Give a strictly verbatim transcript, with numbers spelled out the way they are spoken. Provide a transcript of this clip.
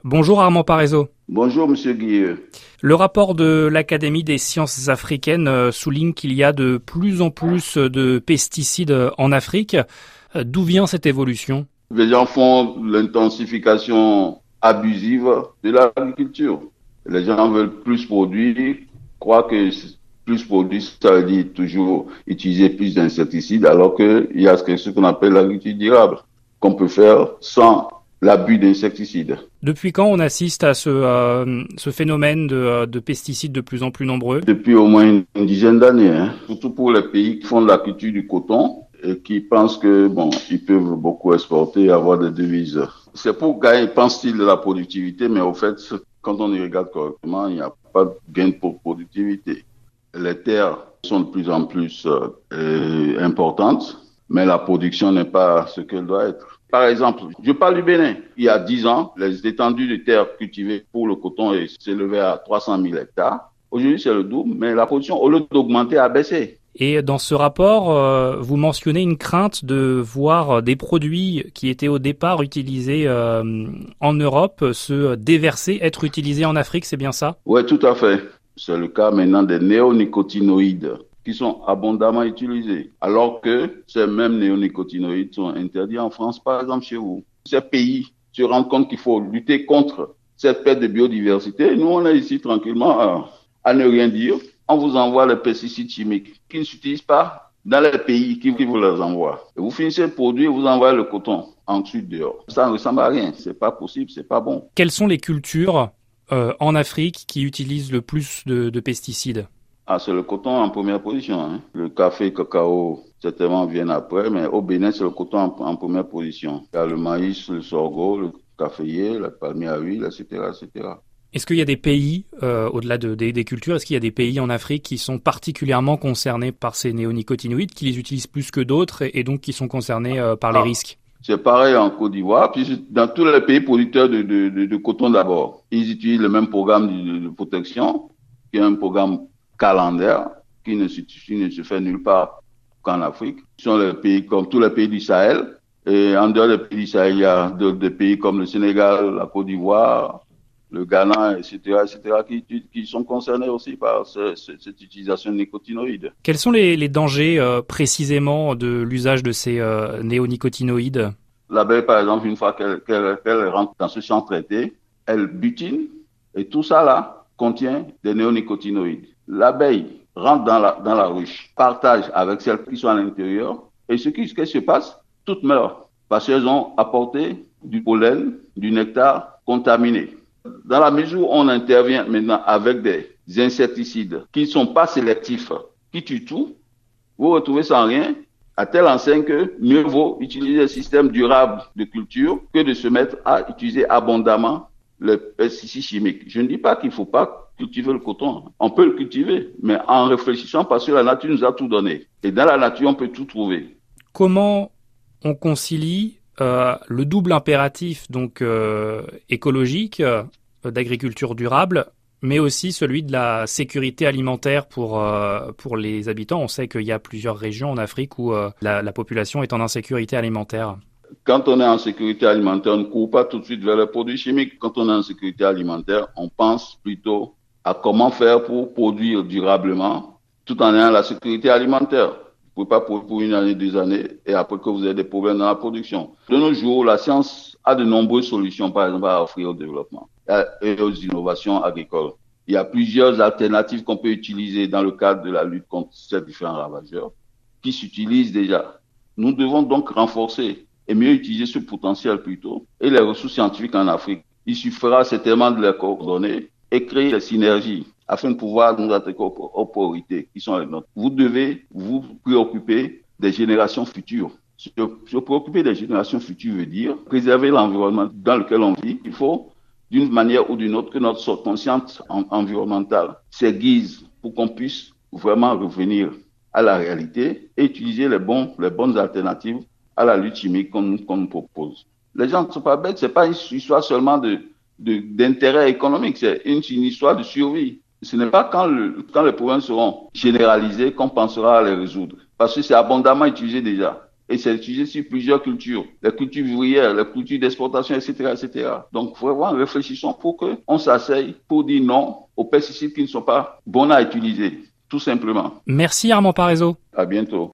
Bonjour Armand Parézo. Bonjour Monsieur Guilleux. Le rapport de l'Académie des sciences africaines euh, souligne qu'il y a de plus en plus de pesticides en Afrique. Euh, D'où vient cette évolution? Les gens font l'intensification abusive de l'agriculture. Les gens veulent plus produire, croient que plus produire, ça veut dire toujours utiliser plus d'insecticides, alors qu'il y a ce qu'on appelle l'agriculture durable, qu'on peut faire sans l'abus d'insecticides. Depuis quand on assiste à ce, euh, ce phénomène de, de pesticides de plus en plus nombreux? Depuis au moins une, une dizaine d'années, hein. Surtout pour les pays qui font de la culture du coton et qui pensent que bon, ils peuvent beaucoup exporter et avoir des devises. C'est pour gagner, pensent-ils, de la productivité, mais au fait, quand on y regarde correctement, il n'y a pas de gain pour productivité. Les terres sont de plus en plus euh, importantes, mais la production n'est pas ce qu'elle doit être. Par exemple, je parle du Bénin. Il y a dix ans, les étendues de terres cultivées pour le coton s'élevaient à trois cent mille hectares. Aujourd'hui, c'est le double, mais la production, au lieu d'augmenter, a baissé. Et dans ce rapport, euh, vous mentionnez une crainte de voir des produits qui étaient au départ utilisés euh, en Europe se déverser, être utilisés en Afrique, c'est bien ça? Oui, tout à fait. C'est le cas maintenant des néonicotinoïdes qui sont abondamment utilisés, alors que ces mêmes néonicotinoïdes sont interdits en France, par exemple chez vous. Ces pays se rendent compte qu'il faut lutter contre cette perte de biodiversité. Nous, on est ici tranquillement à, à ne rien dire. On vous envoie les pesticides chimiques qui ne s'utilisent pas dans les pays qui vous les envoient. Et vous finissez de produire, vous envoyez le coton ensuite dehors. Ça ne ressemble à rien. C'est pas possible, c'est pas bon. Quelles sont les cultures euh, en Afrique qui utilisent le plus de, de pesticides? Ah, c'est le coton en première position. Hein. Le café, le cacao, certainement viennent après, mais au Bénin, c'est le coton en, en première position. Il y a le maïs, le sorgho, le caféier, le palmier à huile, et cetera, et cetera. Est-ce qu'il y a des pays, euh, au-delà de, des, des cultures, est-ce qu'il y a des pays en Afrique qui sont particulièrement concernés par ces néonicotinoïdes, qui les utilisent plus que d'autres et, et donc qui sont concernés euh, par les ah. risques? C'est pareil en Côte d'Ivoire, puis dans tous les pays producteurs de, de, de, de coton d'abord. Ils utilisent le même programme de, de protection, qui est un programme calendaire, qui ne, se, qui ne se fait nulle part qu'en Afrique. Ce sont les pays comme tous les pays du Sahel. Et en dehors des pays du Sahel, il y a d'autres des pays comme le Sénégal, la Côte d'Ivoire, le Ghana, et cetera, et cetera, qui, qui sont concernés aussi par ce, ce, cette utilisation de nicotinoïdes. Quels sont les, les dangers euh, précisément de l'usage de ces euh, néonicotinoïdes? L'abeille, par exemple, une fois qu'elle, qu'elle, qu'elle rentre dans ce champ traité, elle butine et tout ça là contient des néonicotinoïdes. L'abeille rentre dans la, dans la ruche, partage avec celles qui sont à l'intérieur et ce qui, ce qui se passe, toutes meurent parce qu'elles ont apporté du pollen, du nectar contaminé. Dans la mesure où on intervient maintenant avec des insecticides qui ne sont pas sélectifs, qui tuent tout, vous vous retrouvez sans rien, à telle enseigne que mieux vaut utiliser un système durable de culture que de se mettre à utiliser abondamment les pesticides chimiques. Je ne dis pas qu'il ne faut pas cultiver le coton. On peut le cultiver, mais en réfléchissant parce que la nature nous a tout donné. Et dans la nature, on peut tout trouver. Comment on concilie Euh, le double impératif donc euh, écologique, euh, d'agriculture durable, mais aussi celui de la sécurité alimentaire pour euh, pour les habitants? On sait qu'il y a plusieurs régions en Afrique où euh, la, la population est en insécurité alimentaire. Quand on est en sécurité alimentaire, on ne court pas tout de suite vers les produits chimiques. Quand on est en sécurité alimentaire, on pense plutôt à comment faire pour produire durablement tout en ayant la sécurité alimentaire. Vous ne pouvez pas pour, pour une année, deux années, et après que vous avez des problèmes dans la production. De nos jours, la science a de nombreuses solutions, par exemple, à offrir au développement et aux innovations agricoles. Il y a plusieurs alternatives qu'on peut utiliser dans le cadre de la lutte contre ces différents ravageurs qui s'utilisent déjà. Nous devons donc renforcer et mieux utiliser ce potentiel plutôt et les ressources scientifiques en Afrique. Il suffira certainement de les coordonner et créer des synergies afin de pouvoir nous attaquer aux priorités qui sont les nôtres. Vous devez vous préoccuper des générations futures. Se, se préoccuper des générations futures veut dire préserver l'environnement dans lequel on vit. Il faut, d'une manière ou d'une autre, que notre conscience en, environnementale s'aiguise pour qu'on puisse vraiment revenir à la réalité et utiliser les, bons, les bonnes alternatives à la lutte chimique qu'on, qu'on nous propose. Les gens ne sont pas bêtes, ce n'est pas une histoire seulement de, de, d'intérêt économique, c'est une, une histoire de survie. Ce n'est pas quand, le, quand les problèmes seront généralisés qu'on pensera à les résoudre. Parce que c'est abondamment utilisé déjà. et c'est utilisé sur plusieurs cultures, les cultures vivrières, les cultures d'exportation, et cetera, et cetera. Donc, vraiment, réfléchissons pour qu'on s'asseye pour dire non aux pesticides qui ne sont pas bons à utiliser, tout simplement. Merci Armand Parézo. À bientôt.